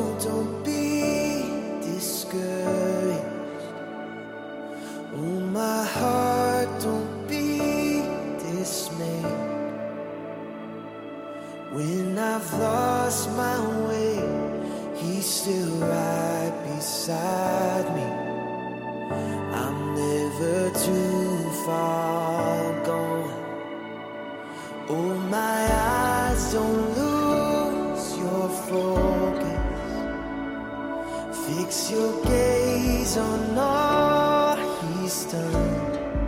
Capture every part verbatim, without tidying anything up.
don't be discouraged. Oh, my heart, don't be dismayed. When I've lost my way, He's still right beside me. I'm never too far gone. Oh, my eyes don't lose your focus. Fix your gaze on all He's done.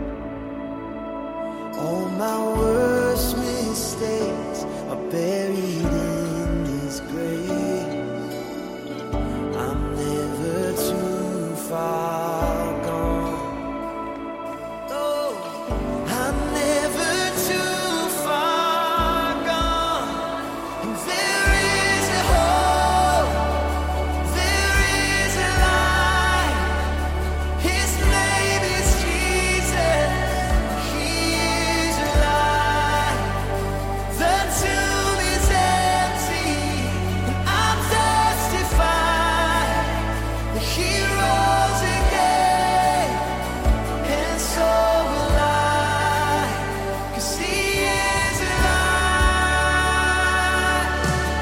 All my worst mistakes are buried in His grace. I'm never too far gone. Oh, I'm never too far gone. And there is a hope, there is a light. His name is Jesus. He is alive. The tomb is empty, and I'm testifying that He rose again, and so will I, 'cause He is alive.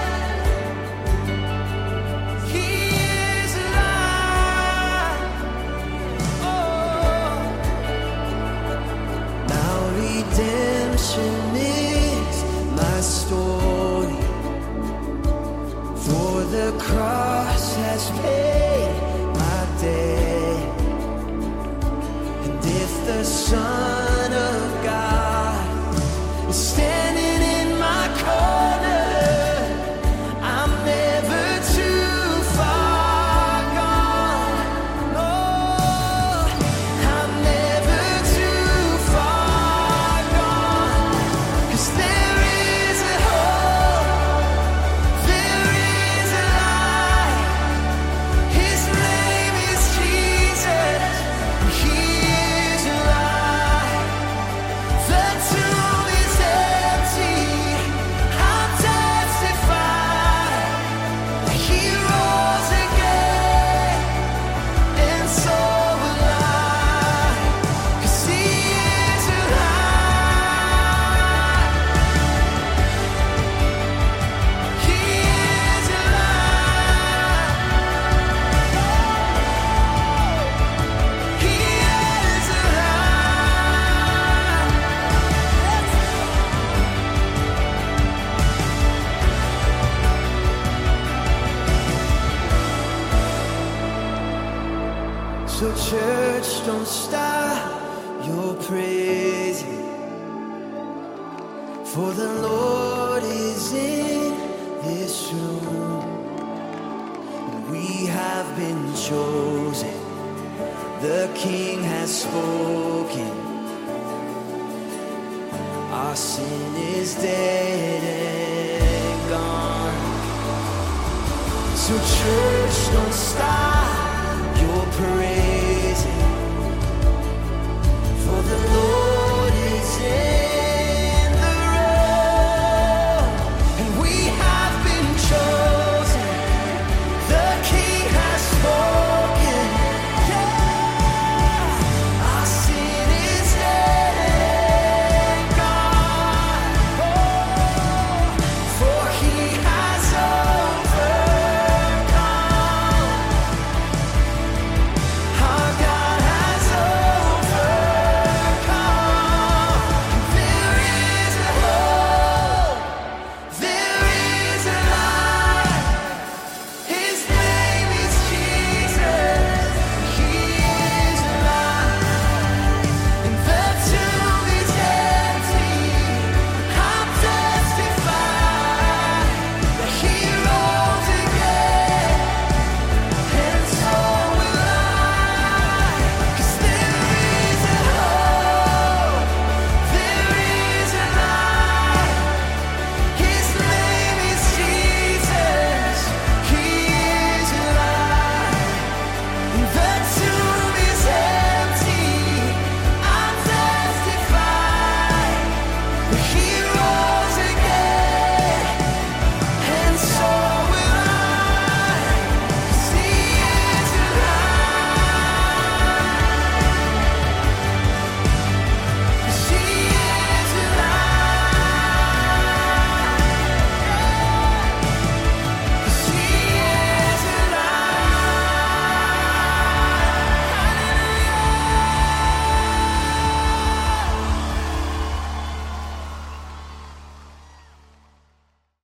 He is alive. Oh, now redemption is my story, for the cross has paid my debt. And if the Son of God is standing in my corner, I'm never too far gone. Oh, I'm never too far gone. 'Cause there is a hope, there is a light. His name is Jesus. He is alive. The tomb is empty. I'll testify that He rose again, and so will I, 'cause He is alive. He is alive. He is alive. So church, don't stop your praising, for the Lord is in this room. We have been chosen, the King has spoken. Our sin is dead and gone. So church, don't stop your praising, for the Lord